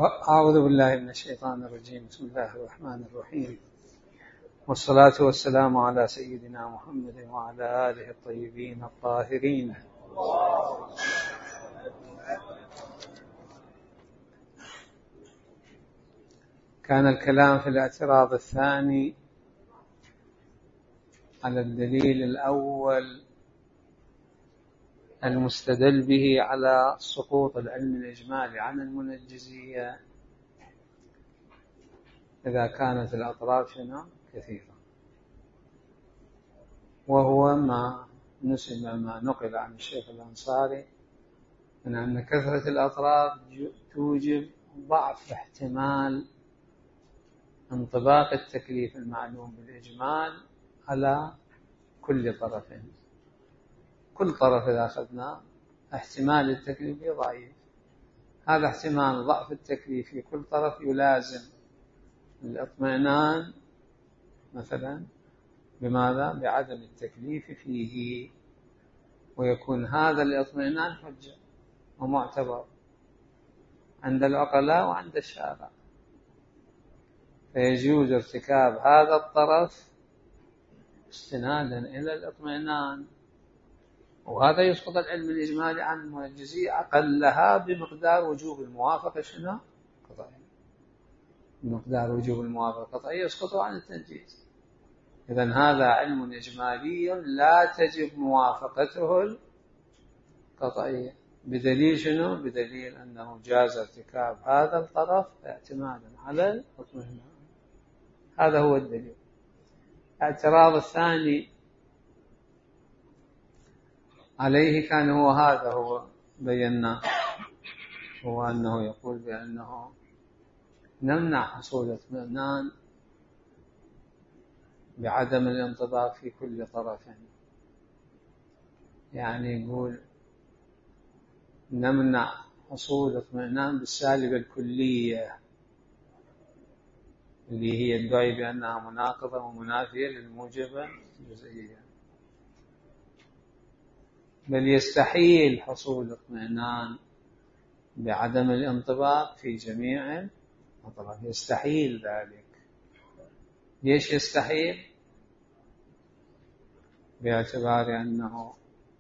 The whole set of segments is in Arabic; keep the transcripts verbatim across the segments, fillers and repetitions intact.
أعوذ بالله من الشيطان الرجيم. بسم الله الرحمن الرحيم، والصلاة والسلام على سيدنا محمد وعلى آله الطيبين الطاهرين. كان الكلام في الاعتراض الثاني على الدليل الأول المستدل به على سقوط العلم الإجمالي عن المنجزية إذا كانت الأطراف شنو كثيرة، وهو ما نسب ما نقل عن الشيخ الأنصاري من أن كثرة الأطراف توجب ضعف احتمال انطباق التكليف المعلوم بالإجمال على كل طرف. كل طرف إذا أخذنا احتمال التكليف ضعيف، هذا احتمال ضعف التكليف في كل طرف يلازم الاطمئنان مثلا بماذا؟ بعدم التكليف فيه، ويكون هذا الاطمئنان حجة ومعتبر عند العقلاء وعند الشارع، فيجوز ارتكاب هذا الطرف استنادا إلى الاطمئنان، وهذا يسقط العلم الإجمالي عن المنجزية أقلها بمقدار وجوب الموافقة شنو؟ قطعية. بمقدار وجوب الموافقة قطعية يسقطه عن التنجيز. إذن هذا علم إجمالي لا تجب موافقته القطعية، بدليل شنو؟ بدليل أنه جاز ارتكاب هذا الطرف اعتمادا على الاطمئنان. هذا هو الدليل. الاعتراض الثاني عليه كان هو هذا هو بينا، هو أنه يقول بأنه نمنع حصول اطمئنان بعدم الانطباق في كل طرف، يعني يقول نمنع حصول اطمئنان بالسالبة الكلية اللي هي الدعي بأنها مناقضة ومنافية للموجبة الجزئية، بل يستحيل حصول اطمئنان بعدم الانطباق في جميع الأطراف، يستحيل ذلك. ليش يستحيل؟ باعتبار أنه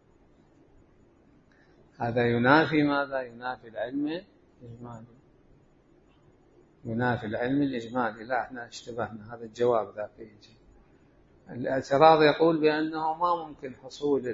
هذا ينافي ماذا؟ ينافي العلم الإجمالي، ينافي العلم الإجمالي. لا، احنا اشتبهنا، هذا الجواب ذاك يجي. الاعتراض يقول بأنه ما ممكن حصول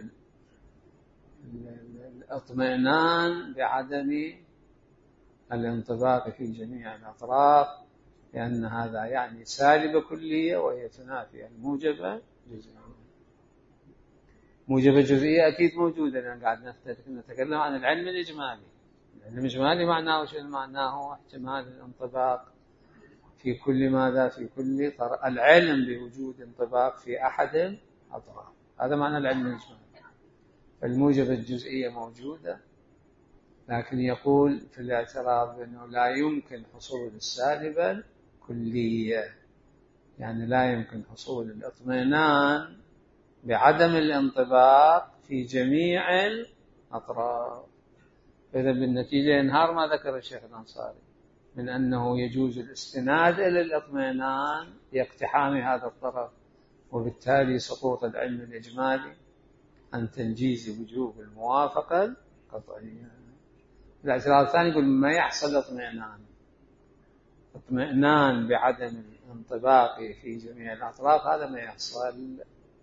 الاطمئنان بعدم الانطباق في جميع الأطراف، لأن هذا يعني سالبة كلية وهي تنافي الموجبة جزئية. موجبة جزئية أكيد موجودة، لأن قاعد نتكلم عن العلم الإجمالي. العلم الإجمالي معناه شنو؟ معناه احتمال الانطباق في كل ماذا؟ في كل طرف، العلم بوجود انطباق في أحد الأطراف، هذا معنى العلم الإجمالي. فالموجبة الجزئية موجودة، لكن يقول في الاعتراض أنه لا يمكن حصول السالبة الكلية، يعني لا يمكن حصول الاطمئنان بعدم الانطباق في جميع الأطراف. إذا بالنتيجة ينهار ما ذكر الشيخ الأنصاري من أنه يجوز الاستناد إلى الاطمئنان لاقتحام هذا الطرف، وبالتالي سقوط العلم الإجمالي عن تنجيز وجوب الموافقة القطعية. الاعتراض الثاني يقول ما يحصل اطمئنان اطمئنان بعدم الانطباق في جميع الأطراف، هذا ما يحصل.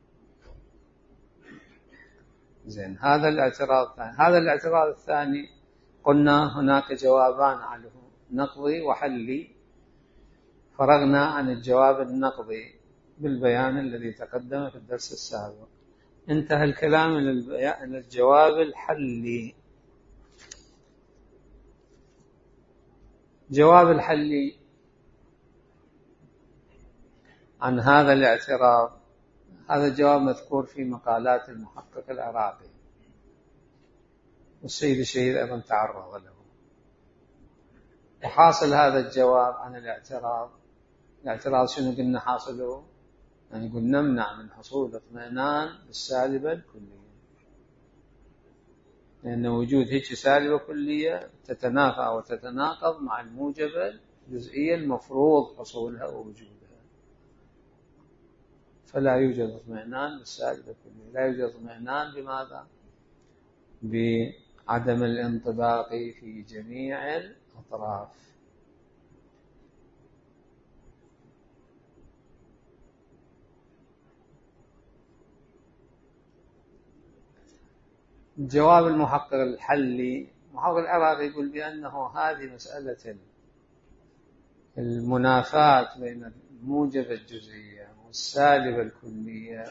زين، هذا الاعتراض الثاني. هذا الاعتراض الثاني قلنا هناك جوابان عليه، نقضي وحلي. فرغنا عن الجواب النقضي بالبيان الذي تقدم في الدرس السابق، انتهى الكلام إلى الجواب الحلي. جواب الحلي عن هذا الاعتراض، هذا الجواب مذكور في مقالات المحقق العراقي، والسيد الشهيد أيضا تعرض له. وحاصل هذا الجواب عن الاعتراض، الاعتراض شنو قلنا حاصله؟ يعني يقول نمنع من حصول اطمئنان بالسالبة الكلية. لأن وجود هيك سالبة كلية تتنافى وتتناقض مع الموجبة الجزئية المفروض حصولها ووجودها. فلا يوجد اطمئنان بالسالبة الكلية، لا يوجد اطمئنان بماذا؟ بعدم الانطباق في جميع الأطراف. جواب المحقق الحلي، المحقق العراقي يقول بأنه هذه مسألة المنافاة بين الموجبة الجزئية والسالبة الكلية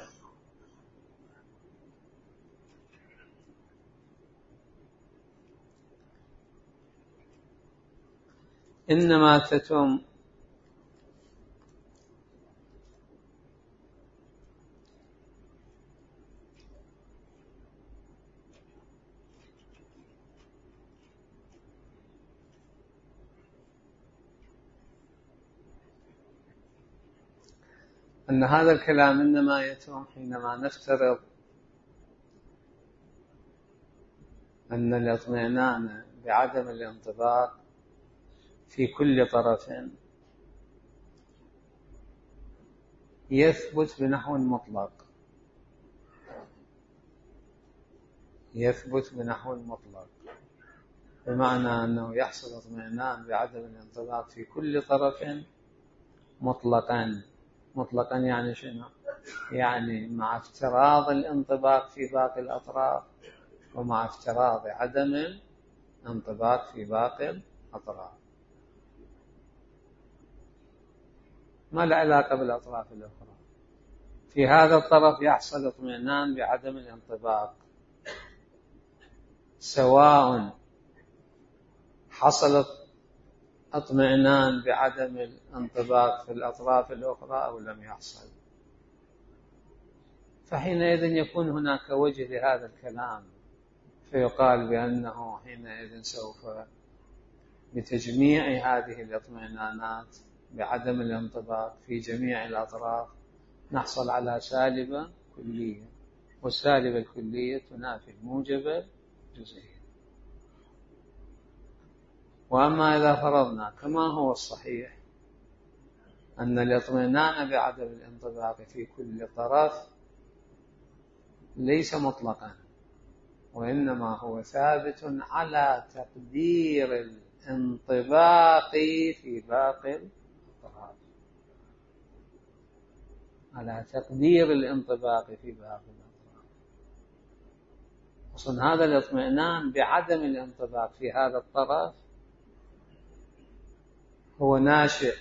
إنما تتم أن هذا الكلام إنما يتم حينما نفترض أن الاطمئنان بعدم الانطباق في كل طرف يثبت بنحو مطلق، يثبت بنحو مطلق، بمعنى أنه يحصل اطمئنان بعدم الانطباق في كل طرف مطلقا. مطلقا يعني شنو؟ يعني مع افتراض الانطباق في باقي الأطراف ومع افتراض عدم الانطباق في باقي الأطراف، ما له علاقة بالأطراف الأخرى. في هذا الطرف يحصل اطمئنان بعدم الانطباق، سواء حصل اطمئنان بعدم الانطباق في الأطراف الأخرى أو لم يحصل. فحينئذ يكون هناك وجه لهذا الكلام، فيقال بأنه حينئذ سوف بتجميع هذه الاطمئنانات بعدم الانطباق في جميع الأطراف نحصل على سالبة كلية، والسالبة الكلية تنافي الموجبة الجزئية. وأما إذا فرضنا كما هو الصحيح أن الاطمئنان بعدم الانطباق في كل طرف ليس مطلقا، وإنما هو ثابت على تقدير الانطباق في باقي الأطراف، على تقدير الانطباق في باقي الأطراف. أصلا هذا الاطمئنان بعدم الانطباق في هذا الطرف هو ناشئ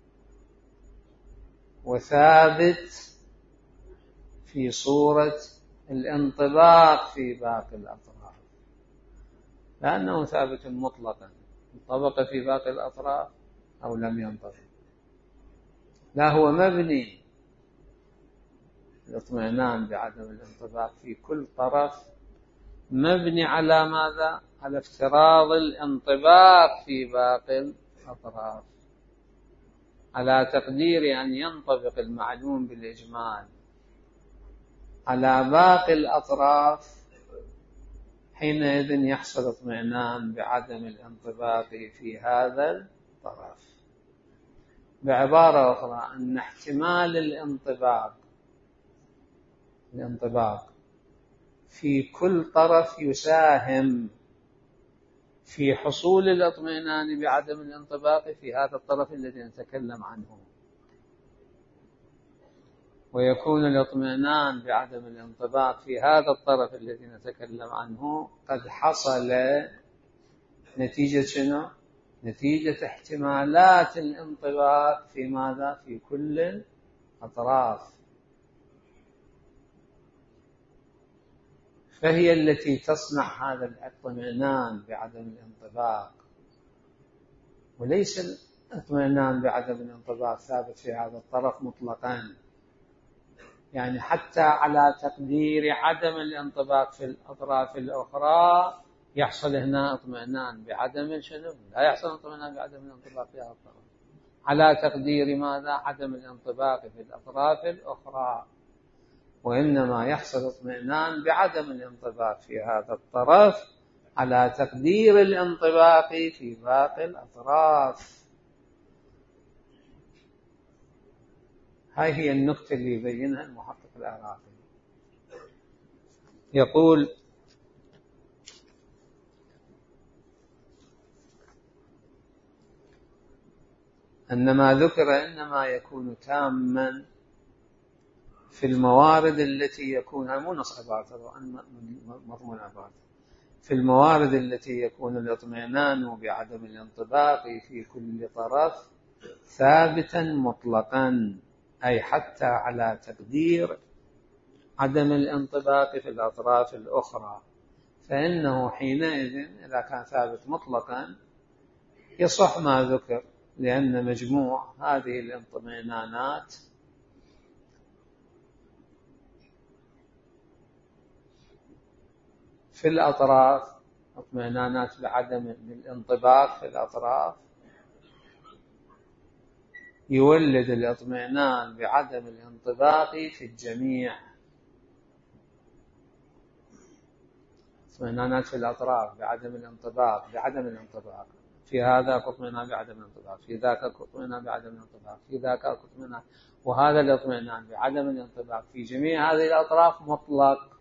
وثابت في صورة الانطباق في باقي الأطراف، لأنه ثابت مطلقا، انطبق في باقي الأطراف أو لم ينطبق. لا، هو مبني الاطمئنان بعدم الانطباق في كل طرف مبني على ماذا؟ على افتراض الانطباق في باقي الأطراف، على تقدير أن ينطبق المعلوم بالإجمال على باقي الأطراف، حينئذ يحصل اطمئنان بعدم الانطباق في هذا الطرف. بعبارة أخرى أن احتمال الانطباق الانطباق في كل طرف يساهم في حصول الاطمئنان بعدم الانطباق في هذا الطرف الذي نتكلم عنه، ويكون الاطمئنان بعدم الانطباق في هذا الطرف الذي نتكلم عنه قد حصل نتيجة شنو؟ نتيجة احتمالات الانطباق في ماذا؟ في كل الأطراف، فهي التي تصنع هذا الاطمئنان بعدم الانطباق، وليس الاطمئنان بعدم الانطباق ثابت في هذا الطرف مطلقا. يعني حتى على تقدير عدم الانطباق في الأطراف الأخرى يحصل هنا اطمئنان بعدم شنو؟ لا يحصل اطمئنان بعدم الانطباق في هذا الطرف، على تقدير ماذا؟ عدم الانطباق في الأطراف الأخرى، وإنما يحصل اطمئنان بعدم الانطباق في هذا الطرف على تقدير الانطباق في باقي الأطراف. هاي هي النقطة اللي يبينها المحقق العراقي. يقول: أن ما ذكر إنما يكون تاما في الموارد التي يكون، مو نص عبارة مضمون عبارة، في الموارد التي يكون الاطمئنان بعدم الانطباق في كل طرف ثابتا مطلقا، أي حتى على تقدير عدم الانطباق في الأطراف الأخرى، فإنه حينئذ إذا كان ثابت مطلقا يصح ما ذكر، لأن مجموع هذه الاطمئنانات في الأطراف، اطمئنانات بعدم الانطباق في الأطراف، يولد الاطمئنان بعدم الانطباق في الجميع. اطمئنانات في الأطراف بعدم الانطباق بعدم الانطباق في هذا اطمئنان بعدم الانطباق، في ذاك اطمئنان بعدم الانطباق، في ذاك اطمئنان، وهذا الاطمئنان بعدم الانطباق في جميع هذه الأطراف مطلق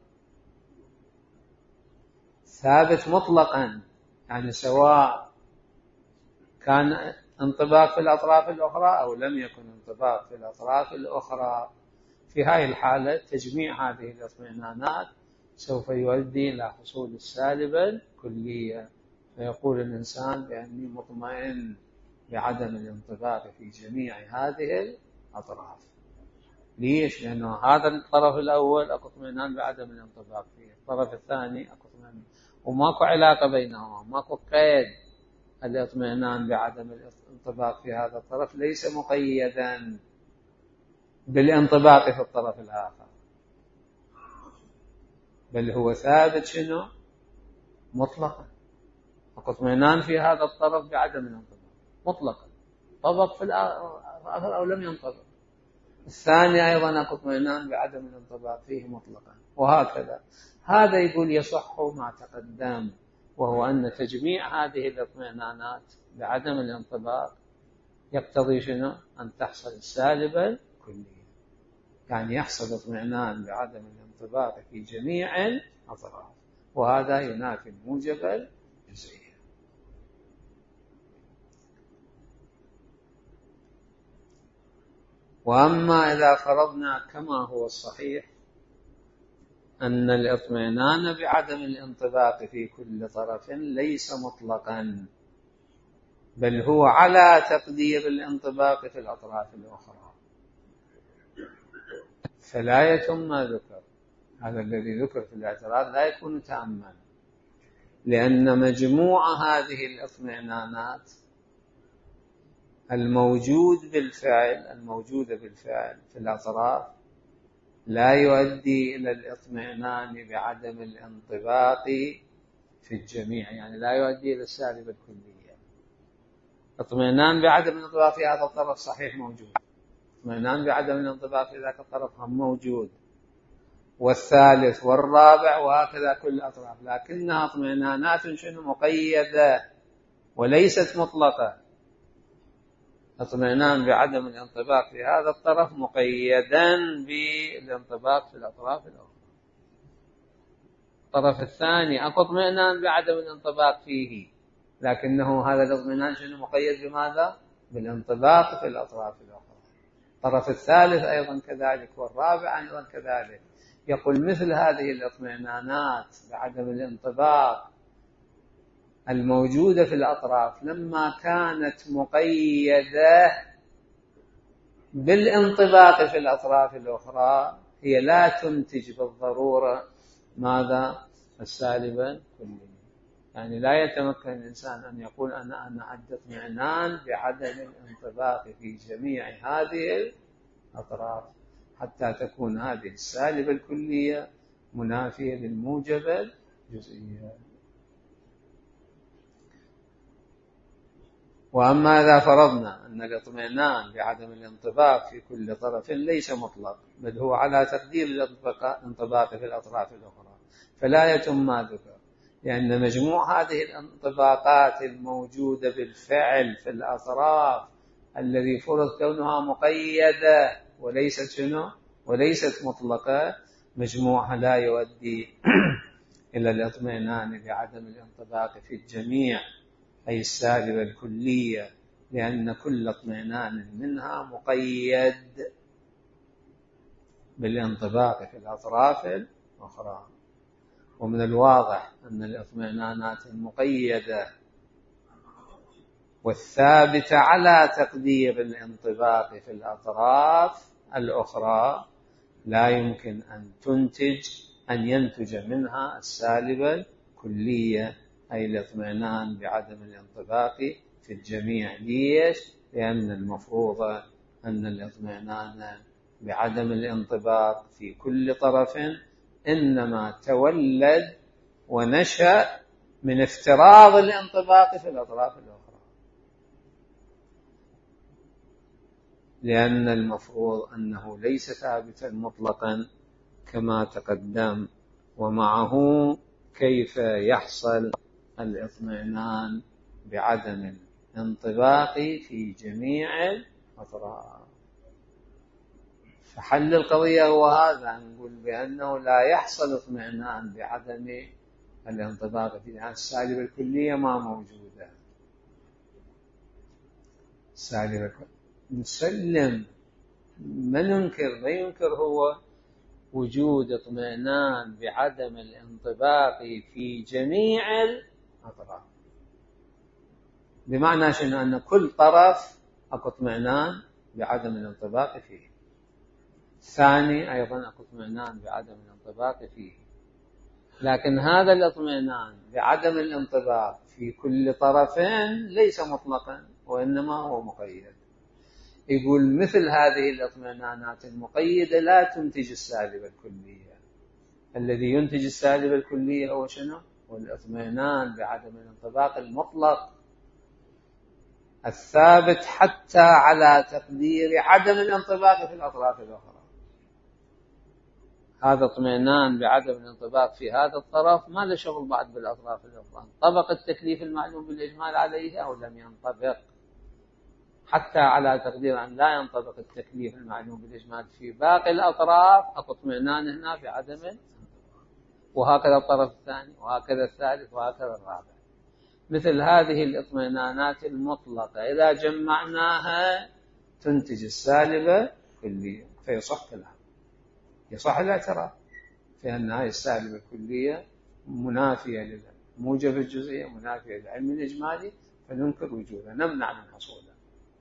ثابت مطلقا، يعني سواء كان انطباق في الأطراف الأخرى أو لم يكن انطباق في الأطراف الأخرى. في هذه الحالة تجميع هذه الاطمئنانات سوف يؤدي إلى حصول السالبة الكلية، فيقول الإنسان بأني مطمئن بعدم الانطباق في جميع هذه الأطراف. ليش؟ لأنه هذا الطرف الأول أكو اطمئنان بعدم الانطباق فيه، الطرف الثاني أكو اطمئنان، وماكو علاقة بينهما، ماكو قيد. الاطمئنان بعدم الانطباق في هذا الطرف ليس مقيدا بالانطباق في الطرف الآخر، بل هو ثابت شنو؟ مطلقا. اطمئنان في هذا الطرف بعدم الانطباق مطلقا، طبق في الآخر أو لم ينطبق. الثاني أيضا اطمئنان بعدم الانطباق فيه مطلقا، وهكذا. هذا يقول يصح ما تقدم، وهو أن تجميع هذه الاطمئنانات بعدم الانطباق يقتضي شنو؟ أن تحصل السالبة الكلية، يعني يحصل اطمئنان بعدم الانطباق في جميع الأطراف، وهذا ينافي الموجب الجزئي. وأما إذا فرضنا كما هو الصحيح أن الاطمئنان بعدم الانطباق في كل طرف ليس مطلقا، بل هو على تقدير الانطباق في الأطراف الأخرى، فلا يتم ما ذكر. هذا الذي ذكر في الاعتراض لا يكون تاما، لأن مجموع هذه الاطمئنانات الموجود بالفعل الموجودة بالفعل في الأطراف لا يؤدي إلى الاطمئنان بعدم الانطباق في الجميع، يعني لا يؤدي إلى السالبة الكلية. اطمئنان بعدم الانطباق في هذا الطرف صحيح موجود، اطمئنان بعدم الانطباق في ذاك الطرف هم موجود، والثالث والرابع، وهكذا كل الأطراف، لكنها اطمئنانات شنو؟ مقيدة وليست مطلقة. اطمئنان بعدم الانطباق في هذا الطرف مقيدا بالانطباق في الأطراف الأخرى. الطرف الثاني أكو اطمئنان بعدم الانطباق فيه، لكنه هذا الاطمئنان شنو؟ مقيد بماذا؟ بالانطباق في الأطراف الأخرى. الطرف الثالث أيضا كذلك، والرابع أيضا كذلك. يقول مثل هذه الاطمئنانات بعدم الانطباق الموجودة في الأطراف لما كانت مقيدة بالانطباق في الأطراف الأخرى هي لا تنتج بالضرورة ماذا؟ السالبة كلية. يعني لا يتمكن الإنسان أن يقول أنا أنا عندي اطمئنان بعدم الانطباق في جميع هذه الأطراف حتى تكون هذه السالبة الكلية منافية للموجبة الجزئية. وأما إذا فرضنا أن الاطمئنان بعدم الانطباق في كل طرف ليس مطلق، بل هو على تقدير الانطباق في الأطراف الأخرى، فلا يتم ما ذكر، لأن مجموع هذه الانطباقات الموجودة بالفعل في الأطراف الذي فرض كونها مقيدة وليست شنو؟ وليست مطلقة، مجموعها لا يؤدي إلى الاطمئنان بعدم الانطباق في الجميع، أي السالبة الكلية، لأن كل اطمئنان منها مقيد بالانطباق في الأطراف الأخرى. ومن الواضح أن الاطمئنانات المقيدة والثابتة على تقدير الانطباق في الأطراف الأخرى لا يمكن أن تنتج أن ينتج منها السالبة الكلية، أي الاطمئنان بعدم الانطباق في الجميع. ليش؟ لأن المفروض أن الاطمئنان بعدم الانطباق في كل طرف إنما تولد ونشأ من افتراض الانطباق في الأطراف الأخرى، لأن المفروض أنه ليس ثابتا مطلقا كما تقدم، ومعه كيف يحصل الاطمئنان بعدم الانطباق في جميع الأطراف. فحل القضية هو هذا، نقول بأنه لا يحصل اطمئنان بعدم الانطباق في السالبة الكلية ما موجودة. السالبة نسلم، ما ننكر، ما ينكر هو وجود اطمئنان بعدم الانطباق في جميع الأطراف، بمعنى شنو؟ أن كل طرف أكو اطمئنان بعدم الانطباق فيه، الثاني أيضا أكو اطمئنان بعدم الانطباق فيه، لكن هذا الاطمئنان بعدم الانطباق في كل طرفين ليس مطلقا وإنما هو مقيد. يقول مثل هذه الاطمئنانات المقيدة لا تنتج السالبة الكلية. الذي ينتج السالبة الكلية هو شنو؟ هو الاطمئنان بعدم الانطباق المطلق الثابت حتى على تقدير عدم الانطباق في الأطراف الأخرى. هذا اطمئنان بعدم الانطباق في هذا الطرف ما له شغل بعد بالأطراف الأخرى، طبق التكليف المعلوم بالإجمال عليه أو لم ينطبق، حتى على تقدير أن لا ينطبق التكليف المعلوم بالإجمال في باقي الأطراف أكو اطمئنان هنا بعدم الانطباق، وهكذا الطرف الثاني وهكذا الثالث وهكذا الرابع. مثل هذه الاطمئنانات المطلقة إذا جمعناها تنتج السالبة كلية، فيصح كلام، يصح الاعتراف في أن هذه السالبة الكلية منافية للموجب الجزئية، منافية للعلم الإجمالي، فننكر وجودها، نمنع من حصولها.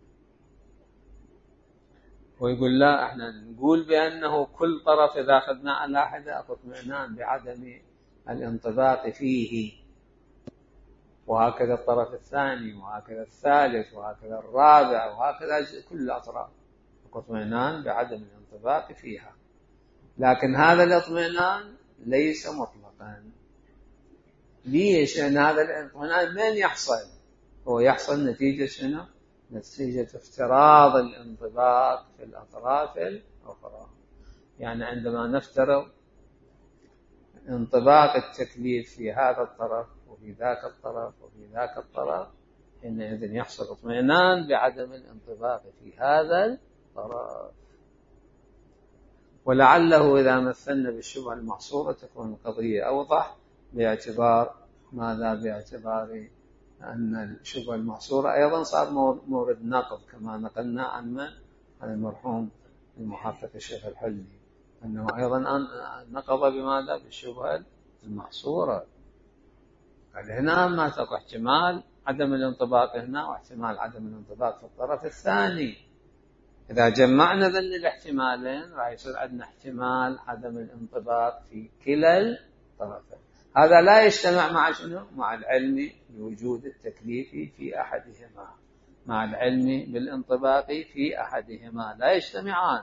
ويقول لا، احنا نقول بأنه كل طرف إذا أخذنا على حدة أكو اطمئنان بعدم الانطباق فيه، وهكذا الطرف الثاني وهكذا الثالث وهكذا الرابع وهكذا كل الأطراف أكو اطمئنان بعدم الانطباق فيها، لكن هذا الاطمئنان ليس مطلقا. ليش؟ لأن هذا الاطمئنان من يحصل؟ هو يحصل نتيجة شنو؟ نتيجة افتراض الانطباق في الأطراف الأخرى. يعني عندما نفترض انطباق التكليف في هذا الطرف وفي ذاك الطرف وفي ذاك الطرف، حينئذ يحصل اطمئنان بعدم الانطباق في هذا الطرف. ولعله إذا مثلنا بالشبهة المحصورة تكون القضية أوضح، باعتبار ماذا؟ باعتبار أن الشبهة المحصورة أيضا صار مورد نقض، كما نقلنا عن من؟ عن المرحوم المحقق الشيخ الحلي، أنه أيضا نقض بماذا؟ بالشبهة المحصورة. قال هنا ما تقع احتمال عدم الانطباق هنا واحتمال عدم الانطباق في الطرف الثاني، إذا جمعنا ذل الاحتمالين راح يصير عندنا احتمال عدم الانطباق في كلا الطرفين. هذا لا يجتمع مع شنو؟ مع العلم بوجود التكليف في أحدهما، مع العلم بالانطباق في أحدهما لا يجتمعان.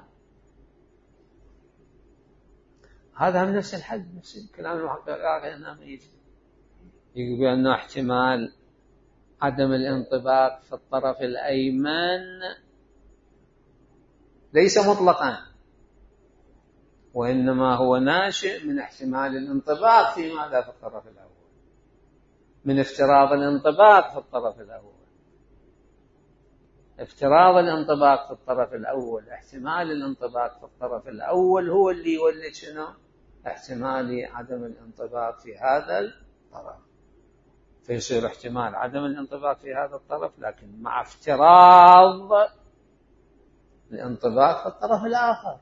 هذا من نفس الحد، نفس الكلام المحقق هنا ما يجي يقول بأنه احتمال عدم الانطباق في الطرف الأيمن ليس مطلقا، وإنما هو ناشئ من احتمال الانطباق في ماذا؟ في الطرف الأول. من افتراض الانطباق في الطرف الأول. افتراض الانطباق في الطرف الأول، احتمال الانطباق في الطرف الأول هو اللي يولد شنو؟ احتمال عدم الانطباق في هذا الطرف. فيصير احتمال عدم الانطباق في هذا الطرف لكن مع افتراض الانطباق في الطرف الآخر.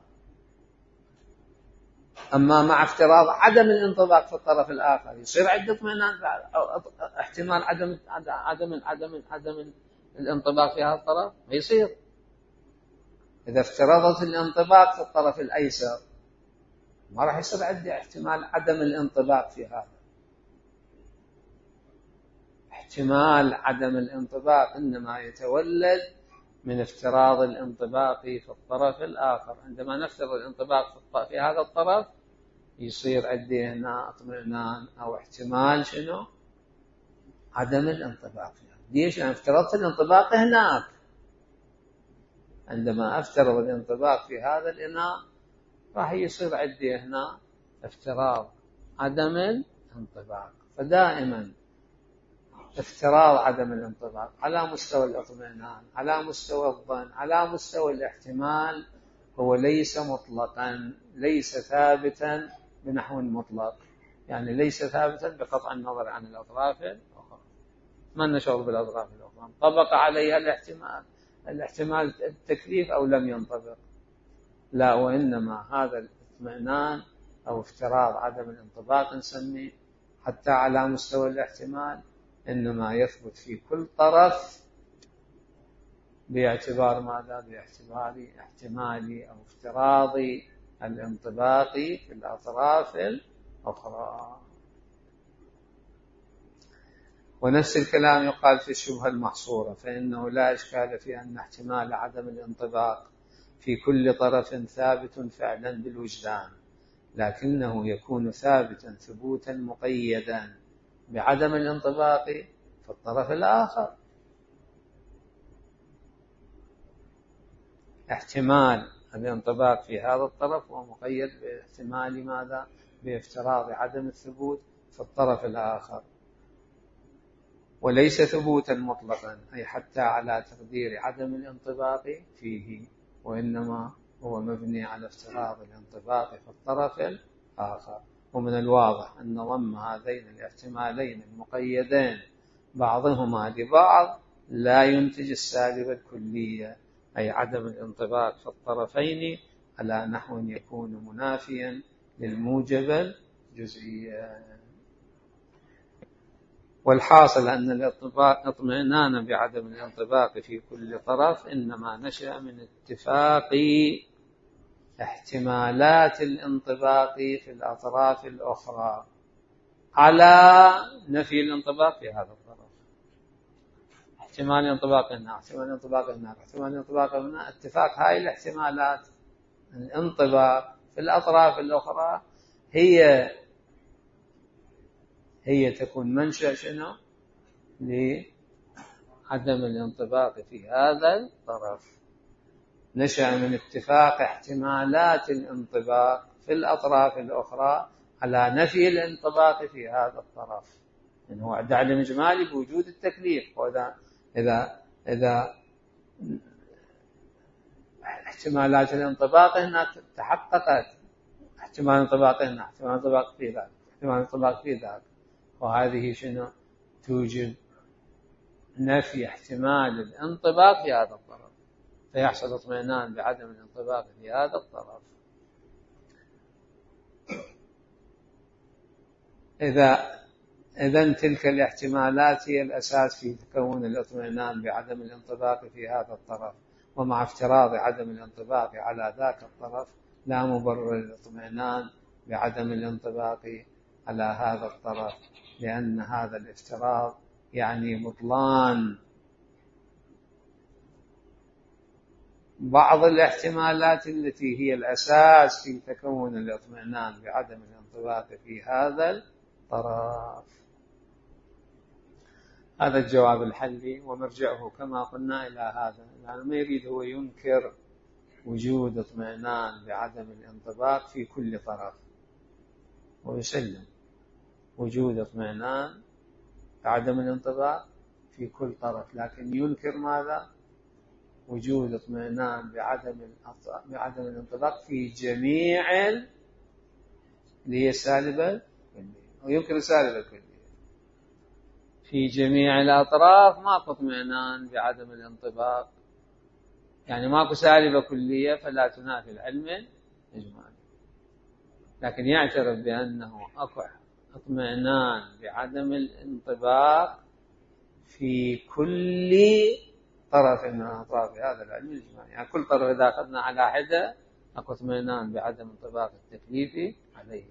أما مع افتراض عدم الانطباق في الطرف الآخر يصير عدة اطمئنان احتمال عدم عدم عدم عدم الانطباق في هذا الطرف ما يصير. إذا افترضت الانطباق في الطرف الأيسر ما راح يصير عندي احتمال عدم الانطباق في هذا. احتمال عدم الانطباق إنما يتولد من افتراض الانطباق في الطرف الآخر. عندما نفترض الانطباق في هذا الطرف يصير عندي هنا اطمئنان أو احتمال شنو؟ عدم الانطباق فيها. ليش؟ لأن افترضت الانطباق هناك. عندما افترض الانطباق في هذا الإناء راح يصير عندي هنا افتراض عدم الانطباق. فدائما افتراض عدم الانطباق على مستوى الاطمئنان، على مستوى الظن، على مستوى الاحتمال هو ليس مطلقا، ليس ثابتا بنحو مطلق، يعني ليس ثابتا بقطع النظر عن الأطراف الأخرى. ما نشعر بالأطراف الأخرى طبق عليها الاحتمال الاحتمال التكليف أو لم ينطبق، لا، وإنما هذا الاطمئنان أو افتراض عدم الانطباق نسميه حتى على مستوى الاحتمال إنما يثبت في كل طرف باعتبار ماذا؟ باعتبار احتمالي أو افتراضي الانطباقي في الأطراف الأخرى. ونفس الكلام يقال في الشبهة المحصورة، فإنه لا إشكال في أن احتمال عدم الانطباق في كل طرف ثابت فعلا بالوجدان، لكنه يكون ثابتا ثبوتا مقيدا بعدم الانطباق في الطرف الآخر. احتمال الانطباق في هذا الطرف هو مقيد باحتمال ماذا؟ بافتراض عدم الثبوت في الطرف الآخر، وليس ثبوتا مطلقا أي حتى على تقدير عدم الانطباق فيه، وإنما هو مبني على افتراض الانطباق في الطرف الآخر. ومن الواضح أن ضم هذين الاحتمالين المقيدين بعضهما لبعض لا ينتج السالب الكلية، أي عدم الانطباق في الطرفين على نحو يكون منافيا للموجب الجزئي. والحاصل أن الاطمئنان بعدم الانطباق في كل طرف إنما نشأ من اتفاق احتمالات الانطباق في الأطراف الأخرى على نفي الانطباق في هذا الطرف. احتمال الانطباق هنا، احتمال الانطباق هنا، احتمال الانطباق هنا، اتفاق هاي الاحتمالات الانطباق في الأطراف الأخرى هي هي تكون منشأ شنو؟ لعدم الانطباق في هذا الطرف. نشأ من اتفاق احتمالات الانطباق في الأطراف الأخرى على نفي الانطباق في هذا الطرف. يعني هو عدم إجمالي بوجود التكليف، وإذا إذا إذا احتمالات الانطباق هنا تحققت، احتمال الانطباق هنا، احتمال الانطباق في ذاك، احتمال الانطباق في ذاك، وهذه شنو؟ توجب نفي احتمال الانطباق في هذا الطرف، فيحصل اطمئنان بعدم الانطباق في هذا الطرف. إذا إذن تلك الاحتمالات هي الأساس في تكون الاطمئنان بعدم الانطباق في هذا الطرف، ومع افتراض عدم الانطباق على ذاك الطرف لا مبرر للاطمئنان بعدم الانطباق على هذا الطرف، لأن هذا الافتراض يعني بطلان بعض الاحتمالات التي هي الأساس في تكون الاطمئنان بعدم الانطباق في هذا الطرف. هذا الجواب الحلي، ومرجعه كما قلنا إلى هذا، يعني ما يريد هو ينكر وجود اطمئنان بعدم الانطباق في كل طرف، ويسلم وجود اطمئنان بعدم الانطباق في كل طرف، لكن ينكر ماذا؟ وجود اطمئنان بعدم بعدم الانطباق في جميع اللي هي السالبة الكلية، وينكر السالبة الكلية في جميع الأطراف. ماكو اطمئنان بعدم الانطباق، يعني ماكو سالبة كلية فلا تنافي العلم الإجمالي، لكن يعترف بأنه أكو اطمئنان بعدم الانطباق في كل طرف من أطراف هذا العلم الإجمالي. يعني كل طرف إذا أخذنا على حدة أكو اطمئنان بعدم انطباق التكليف عليه.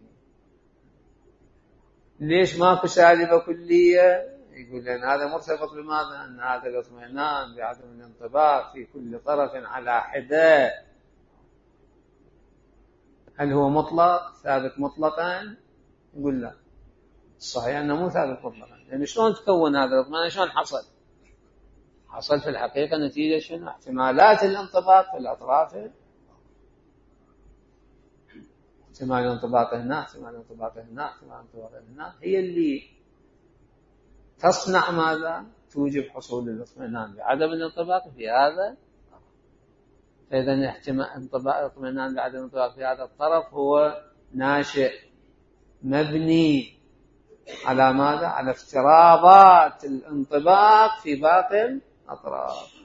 ليش ماكو سالبة كلية؟ يقول لأن هذا مرتبط بماذا؟ أن هذا الاطمئنان بعدم الانطباق في كل طرف على حدة هل هو مطلق ثابت مطلقا؟ يقول لا، صحيح أنه مو ثابت مطلقا، لأن شلون تكون هذا الاطمئنان؟ شلون حصل؟ حصل في الحقيقة نتيجة شنو؟ احتمالات الانطباق في الأطراف، احتمال الانطباق هنا، احتمال الانطباق هنا، احتمال الانطباق هنا، هي اللي تصنع ماذا؟ توجب حصول الاطمئنان بعدم الانطباق في هذا. فإذا احتمال الاطمئنان بعدم الانطباق في هذا الطرف هو ناشئ مبني على ماذا؟ على افتراضات الانطباق في باقي الأطراف.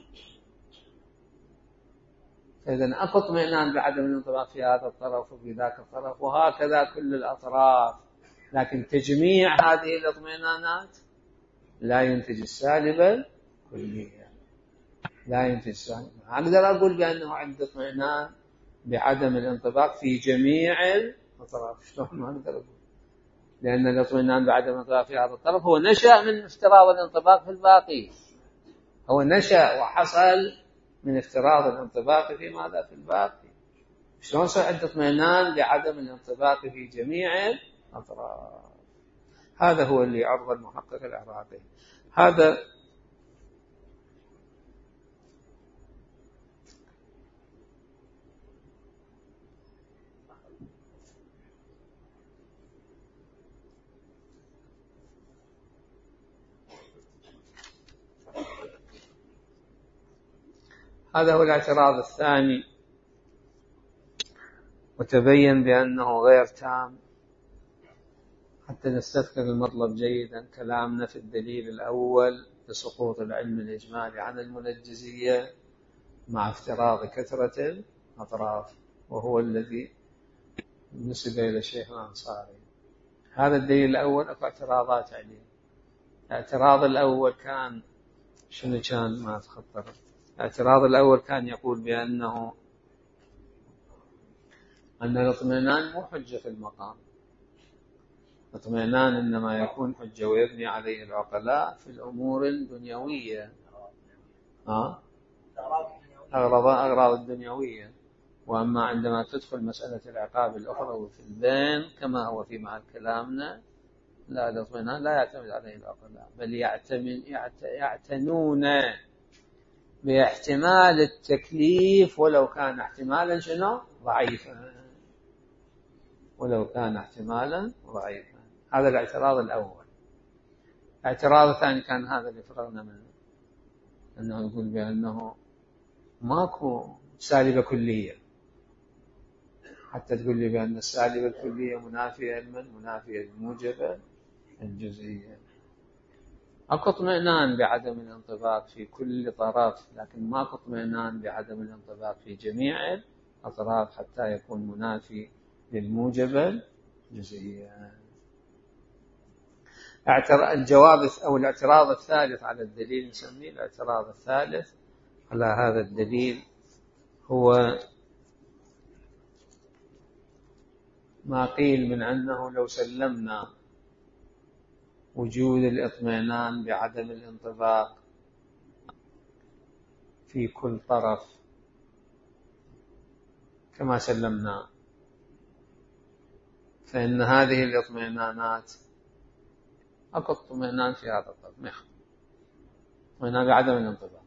فإذا أكو اطمئنان بعدم الانطباق في هذا الطرف وفي ذاك الطرف، وهكذا كل الأطراف، لكن تجميع هذه الاطمئنانات لا ينتج السالبة كلية، لا ينتج السالبة. أقدر أقول بأنه عند اطمئنان بعدم الانطباق في جميع الأطراف، شلون ما أقدر أقول؟ لأن الاطمئنان بعدم الانطباق في هذا الطرف هو نشأ من افتراض الانطباق في الباقي، هو نشأ وحصل من افتراض الانطباق في ماذا؟ في الباقي. شلون صار عند اطمئنان بعدم الانطباق في جميع الأطراف؟ هذا هو اللي عرض المحقق العراقي. هذا هذا هو الاعتراض الثاني، وتبين بأنه غير تام. حتى نستذكر المطلب جيدا، كلامنا في الدليل الأول لسقوط العلم الإجمالي عن المنجزية مع افتراض كثرة الأطراف، وهو الذي نسب إلى الشيخ الأنصاري. هذا الدليل الأول أكو اعتراضات عليه. الاعتراض الأول كان شنو كان؟ ما أتخطر. الاعتراض الأول كان يقول بأنه أن الاطمئنان مو حجة في المقام، الاطمئنان إنما يكون حجة ويبني عليه العقلاء في الأمور الدنيوية، ها؟ أغراض الدنيوية. وأما عندما تدخل مسألة العقاب الأخرى في البين كما هو في محل كلامنا، لا، الاطمئنان لا يعتمد عليه العقلاء، بل يعتمد يعتنون باحتمال التكليف ولو كان احتمالا شنو؟ ضعيفا، ولو كان احتمالا ضعيفا. هذا الاعتراض الأول. الاعتراض الثاني كان هذا اللي فرغنا منه، أنه يقول بأنه ماكو سالبة كلية، حتى تقول لي بأن السالبة الكلية منافية لمن؟ منافية للموجبة الجزئية. أكو اطمئنان بعدم الانطباق في كل طرف، لكن ماكو اطمئنان بعدم الانطباق في جميع الأطراف حتى يكون منافي للموجبة الجزئية. الجواب أو الاعتراض الثالث على الدليل، نسميه الاعتراض الثالث على هذا الدليل، هو ما قيل من أنه لو سلمنا وجود الاطمئنان بعدم الانطباق في كل طرف كما سلمنا، فإن هذه الاطمئنانات أكو اطمئنان في هذا الطرف، ما يخفى اطمئنان بعدم الانطباق،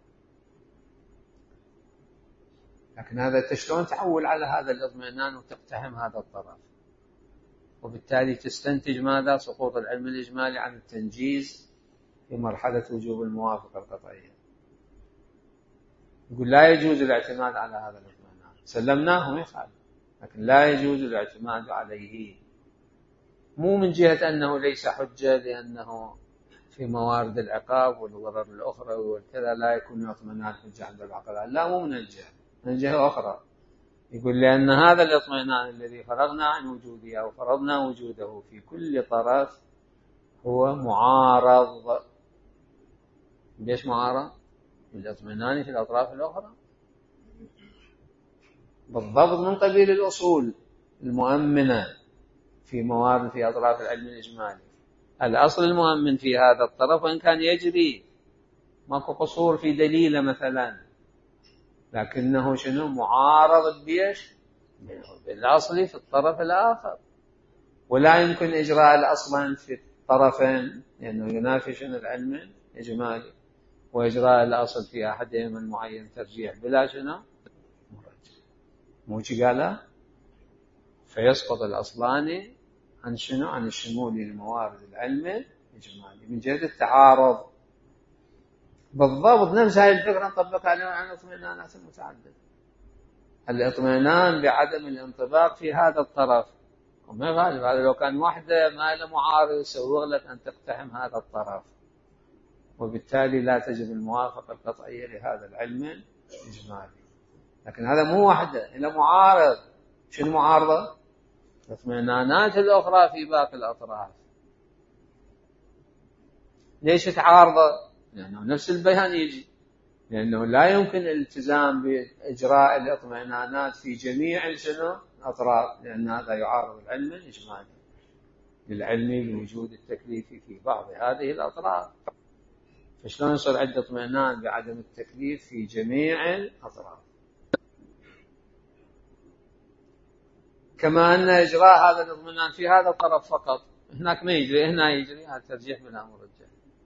لكن هذا شلون تحول على هذا الاطمئنان وتقتحم هذا الطرف، وبالتالي تستنتج ماذا؟ سقوط العلم الإجمالي عن التنجيز في مرحلة وجوب الموافقة القطعية. يقول لا يجوز الاعتماد على هذا الاطمئنان، سلمناه ما يخالف، لكن لا يجوز الاعتماد عليه، مو من جهة أنه ليس حجة لأنه في موارد العقاب والضرر الأخرى والكذا لا يكون الاطمئنان حجة عند العقلاء، لا، مو من الجهة، من جهة أخرى. يقول لأن هذا الاطمئنان الذي فرغنا عن وجوده أو فرضنا وجوده في كل طرف هو معارض. ليش معارض؟ بالاطمئنان في الأطراف الأخرى، بالضبط من قبيل الأصول المؤمنة في موارد في أطراف العلم الإجمالي. الأصل المؤمن في هذا الطرف وإن كان يجري ماكو قصور في دليله مثلا، لكنه شنو؟ معارض بيش بالأصل في الطرف الآخر، ولا يمكن إجراء الأصل في الطرفين لأنه ينافي شنو؟ العلم الإجمالي، وإجراء الأصل في أحدهما المعين ترجيح بلا شنو؟ موجي قال فيسقط الأصلان عن شنو؟ عن الشمول لموارد العلم الإجمالي من جهة التعارض. بالضبط نفس هذه الفكرة نطبقها على عن الاطمئنانات المتعددة. الاطمئنان بعدم الانطباق في هذا الطرف وما غالب، هذا لو كان واحدة ما له معارض يسوغ لك أن تقتحم هذا الطرف، وبالتالي لا تجد الموافقة القطعية لهذا العلم الإجمالي. لكن هذا مو واحدة، إلا معارض. شنو معارضة؟ الاطمئنانات الأخرى في باقي الأطراف. ليش تعارض؟ لأنه نفس البيان يجي، لأنه لا يمكن الالتزام بإجراء الاطمئنانات في جميع شنو؟ الأطراف، لأن هذا يعارض العلم الإجمالي للعلم بوجود التكليف في بعض هذه الأطراف. فشلون يصير عندنا اطمئنان بعدم التكليف في جميع الأطراف؟ كما أن إجراء هذا الاطمئنان في هذا الطرف فقط، هناك ما يجري، هنا يجري، هذا ترجيح بلا مرجح.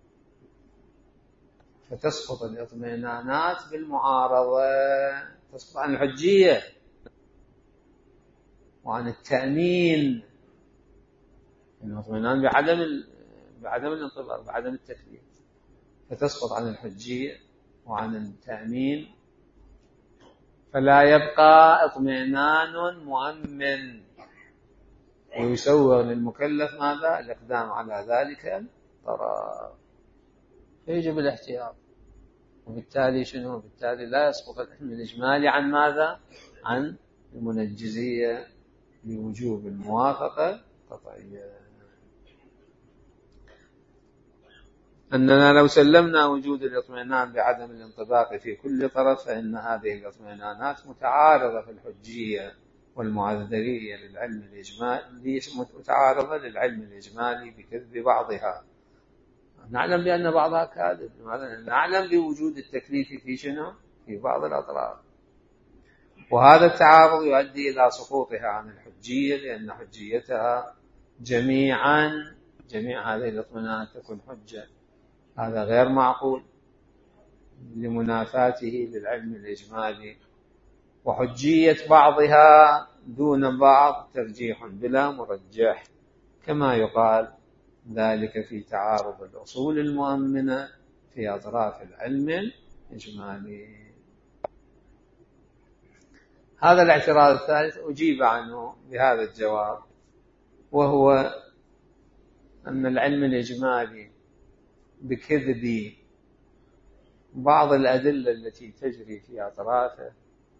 فتسقط الاطمئنانات بالمعارضة، تسقط عن الحجية وعن التأمين. الاطمئنان بعدم بعدم الانطباق بعدم التكليف، فتسقط عن الحجية وعن التأمين، فلا يبقى اطمئنان مؤمن، ويسوغ للمكلف ماذا؟ الإقدام على ذلك الطرف، فيجب الاحتياط. وبالتالي شنو؟ بالتالي لا يسقط العلم الإجمالي عن ماذا؟ عن المنجزية لوجوب الموافقة القطعية. أننا لو سلمنا وجود الاطمئنان بعدم الانطباق في كل طرف فإن هذه الاطمئنانات متعارضة في الحجية والمعذرية للعلم الإجمالي، متعارضة للعلم الإجمالي بكذب بعضها. نعلم بأن بعضها كاذب، نعلم بوجود التكليف في شنو؟ في بعض الأطراف، وهذا التعارض يؤدي إلى سقوطها عن الحجية، لأن حجيتها جميعا جميع هذه الاطمئنانات تكون حجة. هذا غير معقول لمنافاته للعلم الإجمالي، وحجية بعضها دون بعض ترجيح بلا مرجح، كما يقال ذلك في تعارض الأصول المؤمنة في أطراف العلم الإجمالي. هذا الاعتراض الثالث أجيب عنه بهذا الجواب، وهو أن العلم الإجمالي بكذب بعض الأدلة التي تجري في أطرافه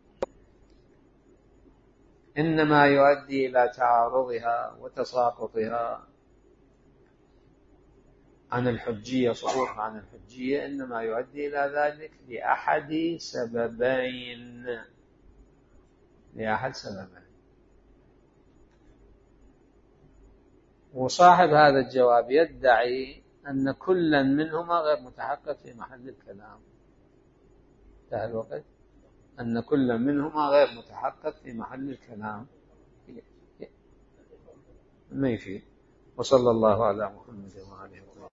إنما يؤدي إلى تعارضها وتساقطها عن الحجية، سقوط عن الحجية، إنما يؤدي إلى ذلك لأحد سببين لأحد سببين وصاحب هذا الجواب يدعي أن كلا منهما غير متحقق في محل الكلام. انتهى الوقت. أن كلا منهما غير متحقق في محل الكلام ما يفيد. وصلى الله على محمد وعلى آله وسلم.